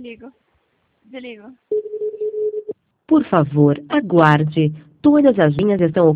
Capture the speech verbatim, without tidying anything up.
desligo. Desligo. Por favor, aguarde. Todas as linhas estão